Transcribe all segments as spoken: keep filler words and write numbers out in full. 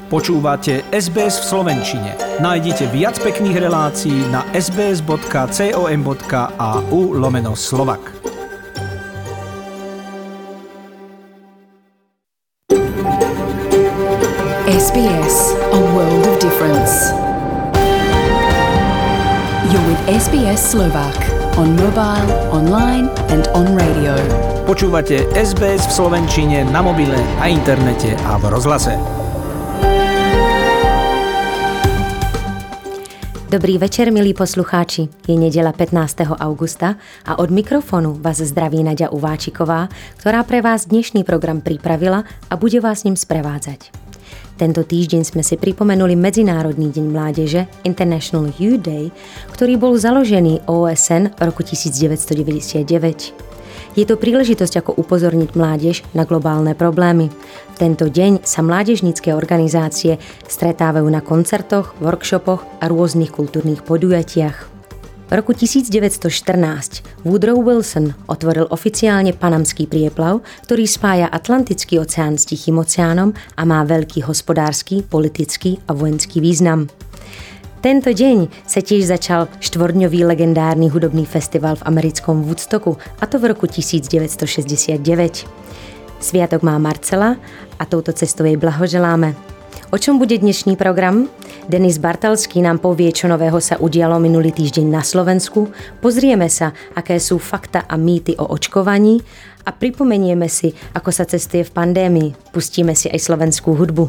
Počúvate es bé es v slovenčine. Nájdite viac pekných relácií na sbs.com.au lomeno Slovak. es bé es, a world of difference. You're with es bé es Slovak on mobile, online and on radio. Počúvate es bé es v slovenčine na mobile, na internete a v rozhlase. Dobrý večer, milí poslucháči. Je nedeľa pätnásteho augusta a od mikrofónu vás zdraví Naďa Uváčiková, ktorá pre vás dnešný program pripravila a bude vás ním sprevádzať. Tento týždeň sme si pripomenuli Medzinárodný deň mládeže International Youth Day, ktorý bol založený ó es en v roku devätnásťstodeväťdesiatdeväť. Je to príležitosť, ako upozorniť mládež na globálne problémy. V tento deň sa mládežnícke organizácie stretávajú na koncertoch, workshopoch a rôznych kultúrnych podujatiach. V roku devätnásťstoštrnásť Woodrow Wilson otvoril oficiálne Panamský prieplav, ktorý spája Atlantický oceán s Tichým oceánom a má veľký hospodársky, politický a vojenský význam. Tento deň sa tiež začal štvorňový legendárny hudobný festival v americkom Woodstocku, a to v roku devätnásťstošesťdesiatdeväť. Sviatok má Marcela a touto cestou jej blahoželáme. O čom bude dnešný program? Denis Bartalský nám povie, čo nového sa udialo minulý týždeň na Slovensku, pozrieme sa, aké sú fakta a mýty o očkovaní a pripomenieme si, ako sa cestuje v pandémii. Pustíme si aj slovenskú hudbu.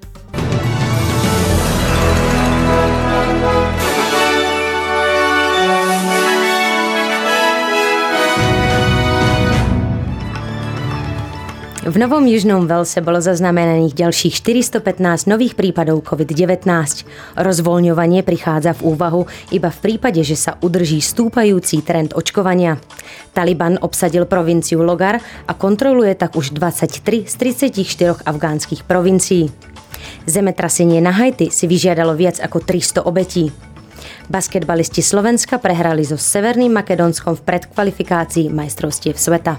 V Novom Južnom Walese bolo zaznamenaných ďalších štyristopätnásť nových prípadov covid devätnásť. Rozvoľňovanie prichádza v úvahu iba v prípade, že sa udrží stúpajúci trend očkovania. Taliban obsadil provinciu Logar a kontroluje tak už dvadsaťtri z tridsaťštyri afgánskych provincií. Zemetrasenie na Haiti si vyžiadalo viac ako tristo obetí. Basketbalisti Slovenska prehrali so Severným Makedónskom v predkvalifikácii majstrovstiev sveta.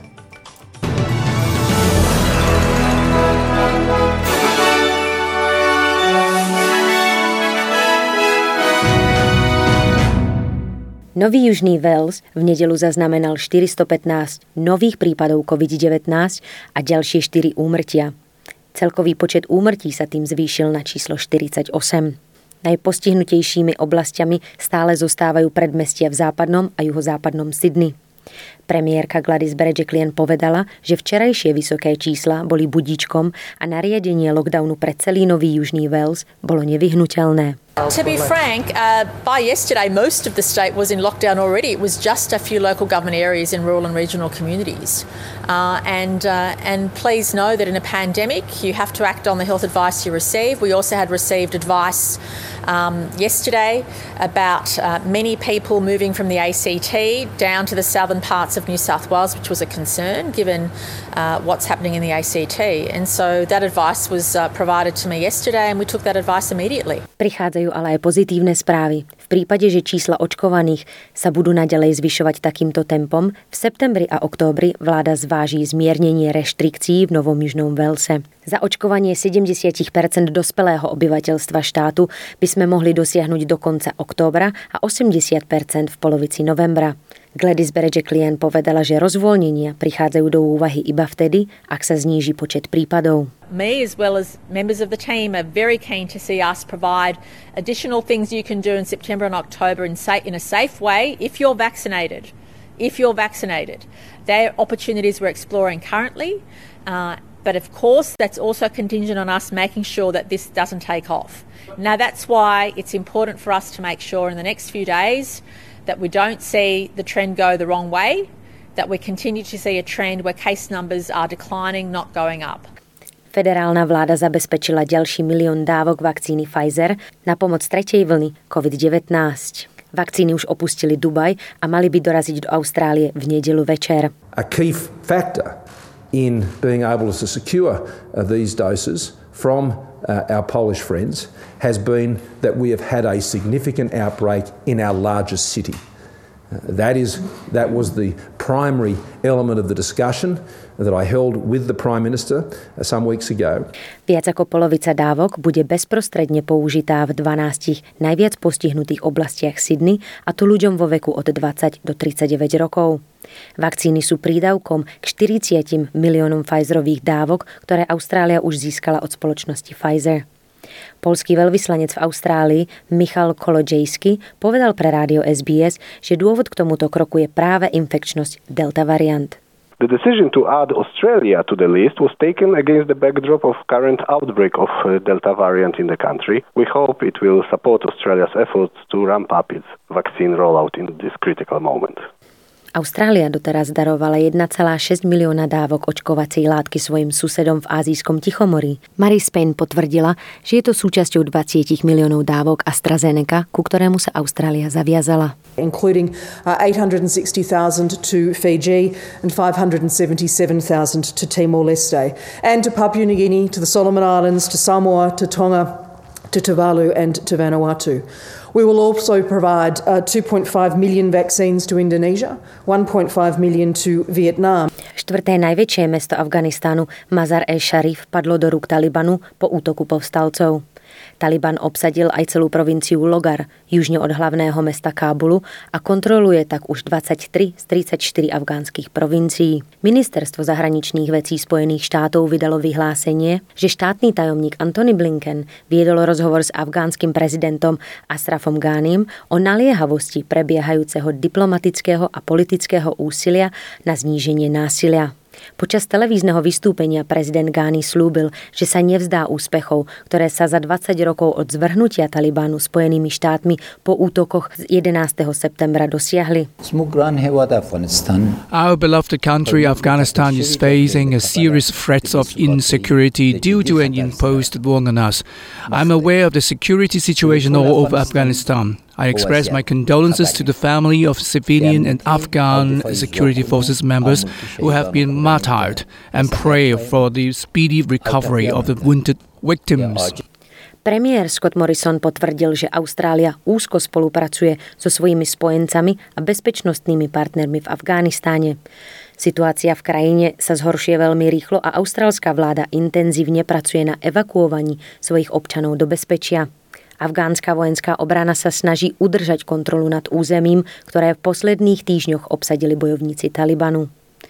Nový Južný Wales v nedeľu zaznamenal štyristopätnásť nových prípadov covid devätnásť a ďalšie štyri úmrtia. Celkový počet úmrtí sa tým zvýšil na číslo štyridsaťosem. Najpostihnutejšími oblastiami stále zostávajú predmestia v západnom a juhozápadnom Sydney. Premiérka Gladys Berejiklian povedala, že včerajšie vysoké čísla boli budíčkom a nariadenie lockdownu pre celý Nový Južný Wales bolo nevyhnuteľné. To be frank, uh, by yesterday, most of the state was in lockdown already. It was just a few local government areas in rural and regional communities. Uh, and uh, and please know that in a pandemic, you have to act on the health advice you receive. We also had received advice um, yesterday about uh, many people moving from the A C T down to the southern parts of New South Wales, which was a concern given uh, what's happening in the A C T. And so that advice was uh, provided to me yesterday, and we took that advice immediately. Prichádzajú ale aj pozitívne správy. V prípade, že čísla očkovaných sa budú naďalej zvyšovať takýmto tempom, v septembri a októbri vláda zváži zmiernenie reštrikcií v Novom Južnom Walese. Za očkovanie sedemdesiat percent dospelého obyvateľstva štátu by sme mohli dosiahnuť do konca októbra a osemdesiat percent v polovici novembra. Gladys Berejiklian povedala, že rozvoľnenia prichádzajú do úvahy iba vtedy, ak sa zníži počet prípadov. Me as well as members of the team are very keen to see us provide additional things you can do in September and October in, sa- in a safe way if you're vaccinated. If you're vaccinated. They're opportunities we're exploring currently, uh, but of course that's also contingent on us making sure that this doesn't take off. Now that's why it's important for us to make sure in the next few days that we don't see the trend go the wrong way, that we continue to see a trend where case numbers are declining, not going up. Federálna vláda zabezpečila ďalší milión dávok vakcíny Pfizer na pomoc tretej vlny covid devätnásť. Vakcíny už opustili Dubaj a mali by doraziť do Austrálie v nedeľu večer. A key factor in being able to secure these doses from uh, our Polish friends has been that we have had a significant outbreak in our largest city. That is, that was the primary element of the discussion that I held with the Prime Minister some weeks ago. Viac ako polovica dávok bude bezprostredne použitá v dvanástich najviac postihnutých oblastiach Sydney, a to ľuďom vo veku od dvadsať do tridsaťdeväť rokov. Vakcíny sú prídavkom k štyridsiatim miliónom Pfizerových dávok, ktoré Austrália už získala od spoločnosti Pfizer. Poľský veľvyslanec v Austrálii Michal Kolodziejski povedal pre rádio es bí es, že dôvod k tomuto kroku je práve infekčnosť Delta variant. The decision to add Australia to the list was taken against the backdrop of current outbreak of Delta variant in the country. We hope it will support Australia's efforts to ramp up its vaccine rollout in this critical moment. Austrália doteraz darovala jeden celá šesť milióna dávok očkovacej látky svojim susedom v ázijskom Tichomorí. Marie Spain potvrdila, že je to súčasťou dvadsať miliónov dávok AstraZeneca, ku ktorému sa Austrália zaviazala. Including uh, eight hundred sixty thousand to Fiji and five hundred seventy-seven thousand to Timor-Leste, and to Papua New Guinea, to the Solomon Islands, to Samoa, to Tonga, to Tuvalu and to Vanuatu. We will also provide uh, two point five million vaccines to Indonesia, one point five million to Vietnam. Štvrté najväčšie mesto Afganistánu, Mazar-e-Sharif, padlo do rúk Talibanu po útoku povstalcov. Taliban obsadil aj celú provinciu Logar, južne od hlavného mesta Kábulu, a kontroluje tak už dvadsaťtri z tridsaťštyri afgánskych provincií. Ministerstvo zahraničných vecí Spojených štátov vydalo vyhlásenie, že štátny tajomník Antony Blinken viedol rozhovor s afgánskym prezidentom Ashrafom Ghanim o naliehavosti prebiehajúceho diplomatického a politického úsilia na zníženie násilia. Počas televízneho vystúpenia prezident Ghani slúbil, že sa nevzdá úspechov, ktoré sa za dvadsať rokov od zvrhnutia Talibanu Spojenými štátmi po útokoch z jedenásteho septembra dosiahli. Our beloved country Afghanistan is facing a serious threat of insecurity due to an imposed war on us. I'm aware of the security situation all over Afghanistan. I express my condolences to the family of civilian and Afghan security forces members who have been martyred and pray for the speedy recovery of the wounded victims. Premiér Scott Morrison potvrdil, že Austrália úzko spolupracuje so svojimi spojencami a bezpečnostnými partnermi v Afghanistáne. Situácia v krajine sa zhoršuje veľmi rýchlo a austrálska vláda intenzívne pracuje na evakuovaní svojich občanov do bezpečia. Afgánska vojenská obrana sa snaží udržať kontrolu nad územím, ktoré v posledných týždňoch obsadili bojovníci Talibanu.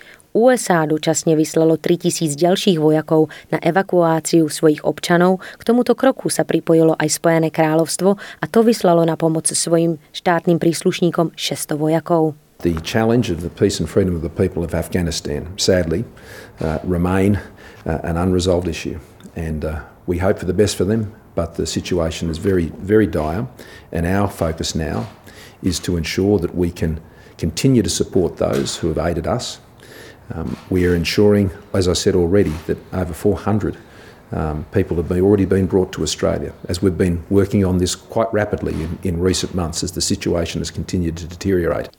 ú es á dočasne vyslalo tritisíc ďalších vojakov na evakuáciu svojich občanov. K tomuto kroku sa pripojilo aj Spojené kráľovstvo a to vyslalo na pomoc svojim štátnym príslušníkom šesťsto vojakov. The challenge of the peace and freedom of the people of Afghanistan, sadly, uh, remain uh, an unresolved issue, and uh, we hope for the best for them. But the situation is very, very dire, and our focus now is to ensure that we can continue to support those who have aided us. Um, we are ensuring, as I said already, that over four hundred um, people have been, already been brought to Australia, as we've been working on this quite rapidly in, in recent months as the situation has continued to deteriorate.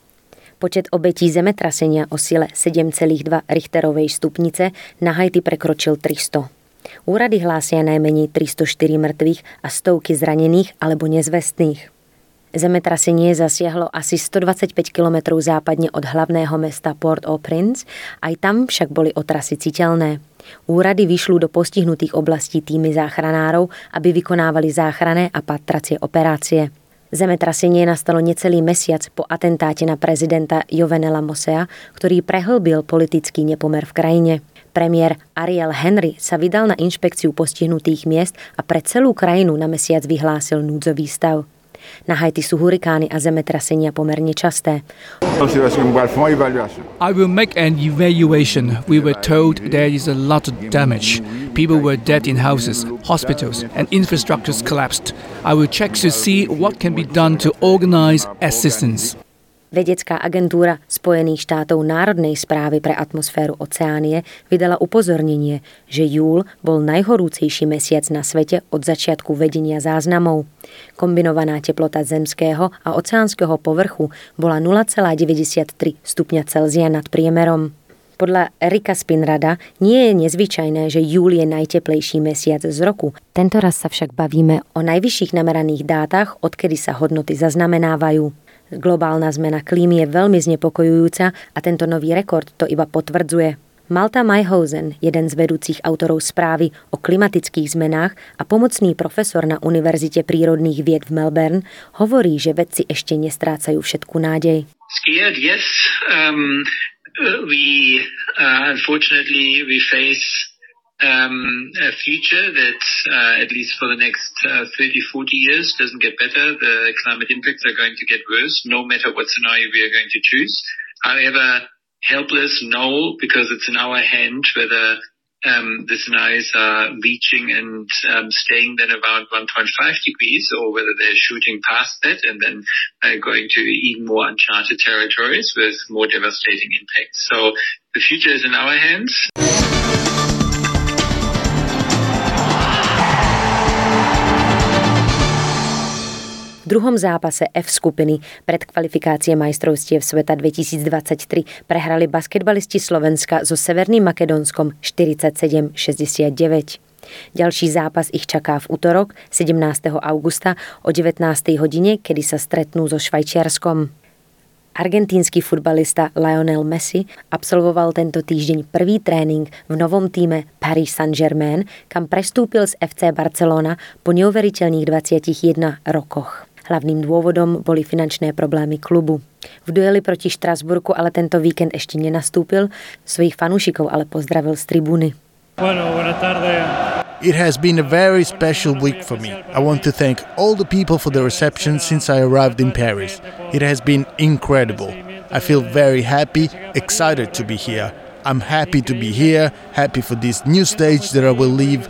Počet obetí zemetrasenia o sile sedem celá dva Richterovej stupnice na Haiti prekročil tristo. Úrady hlásia najmenej tristoštyri mŕtvych a stovky zranených alebo nezvestných. Zemetrasenie zasiahlo asi stodvadsaťpäť kilometrov západne od hlavného mesta Port-au-Prince, aj tam však boli otrasy citeľné. Úrady vyšľú do postihnutých oblastí týmy záchranárov, aby vykonávali záchranné a patracie operácie. Zemetrasenie nastalo necelý mesiac po atentáte na prezidenta Jovenela Mosea, ktorý prehlbil politický nepomer v krajine. Premiér Ariel Henry sa vydal na inšpekciu postihnutých miest a pre celú krajinu na mesiac vyhlásil núdzový stav. Na Haiti sú hurikány a zemetrasenia pomerne časté. I will make an evaluation. We were told there is a lot of damage. People were dead in houses, hospitals, and infrastructures collapsed. I will check to see what can be done to organize assistance. Vedecká agentúra Spojených štátov národnej správy pre atmosféru Oceánie vydala upozornenie, že júl bol najhorúcejší mesiac na svete od začiatku vedenia záznamov. Kombinovaná teplota zemského a oceánskeho povrchu bola nula celá deväťdesiattri stupňa Celzia nad priemerom. Podľa Erika Spinrada nie je nezvyčajné, že júl je najteplejší mesiac z roku. Tentoraz sa však bavíme o najvyšších nameraných dátach, odkedy sa hodnoty zaznamenávajú. Globálna zmena klímy je veľmi znepokojujúca a tento nový rekord to iba potvrdzuje. Malta Myhausen, jeden z vedúcich autorov správy o klimatických zmenách a pomocný profesor na Univerzite prírodných vied v Melbourne, hovorí, že vedci ešte nestrácajú všetku nádej. Scared, yes. Um, we uh, unfortunately we face Um, a future that, uh, at least for the next uh, thirty, forty years, doesn't get better. The climate impacts are going to get worse, no matter what scenario we are going to choose. However, helpless, no, because it's in our hand whether um, the scenarios are reaching and um, staying then about one point five degrees, or whether they're shooting past that and then uh, going to even more uncharted territories with more devastating impacts. So the future is in our hands. V druhom zápase F skupiny predkvalifikácie majstrovstiev sveta dvetisícdvadsaťtri prehrali basketbalisti Slovenska so Severným Makedónskom štyridsaťsedem šesťdesiatdeväť. Ďalší zápas ich čaká v utorok sedemnásteho augusta o devätnástej hodine, kedy sa stretnú so Švajčiarskom. Argentínsky futbalista Lionel Messi absolvoval tento týždeň prvý tréning v novom tíme Paris Saint-Germain, kam prestúpil z ef cé Barcelona po neuveriteľných dvadsiatich jeden rokoch. Hlavným dôvodom boli finančné problémy klubu. V dueli proti Štrasburku ale tento víkend ešte nenastúpil, svojich fanúšikov ale pozdravil z tribúny. It has been a very special week for me. I want to thank all the people for the reception since I arrived in Paris. It has been incredible. I feel very happy, excited to be here. I'm happy to be here, happy for this new stage that I will leave.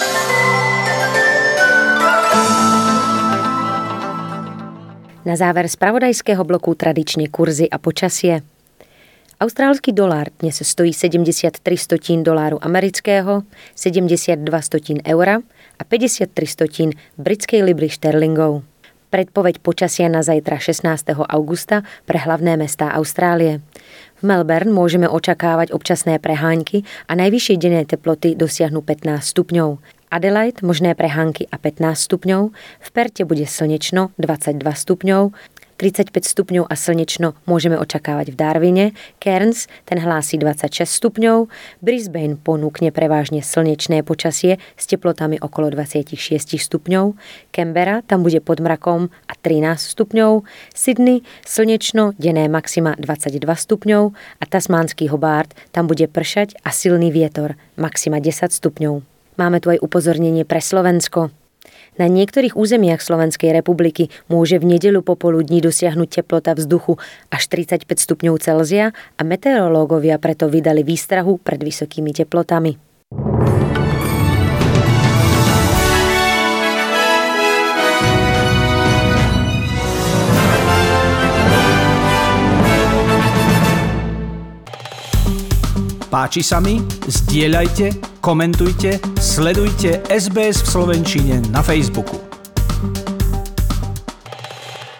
Na záver spravodajského bloku tradične kurzy a počasie. Austrálsky dolár dnes stojí sedemdesiattri stotín doláru amerického, sedemdesiatdva stotín eura a päťdesiattri stotín britskej libry šterlingov. Predpoveď počasia na zajtra šestnásteho augusta pre hlavné mestá Austrálie. V Melbourne môžeme očakávať občasné preháňky a najvyššie denné teploty dosiahnu pätnásť stupňov. Adelaide možné prehánky a pätnásť stupňov, v Perte bude slnečno dvadsaťdva stupňov, tridsaťpäť stupňov a slnečno môžeme očakávať v Darwine, Cairns ten hlási dvadsaťšesť stupňov, Brisbane ponúkne prevážne slnečné počasie s teplotami okolo dvadsaťšesť stupňov, Canberra tam bude pod mrakom a trinásť stupňov, Sydney slnečno, denné maxima dvadsaťdva stupňov a tasmánsky Hobart tam bude pršať a silný vietor, maxima desať stupňov. Máme tu aj upozornenie pre Slovensko. Na niektorých územiach Slovenskej republiky môže v nedeľu popoludní dosiahnuť teplota vzduchu až tridsaťpäť stupňov Celzia a meteorológovia preto vydali výstrahu pred vysokými teplotami. Páči sa mi? Zdieľajte, komentujte, sledujte es bé es v slovenčine na Facebooku.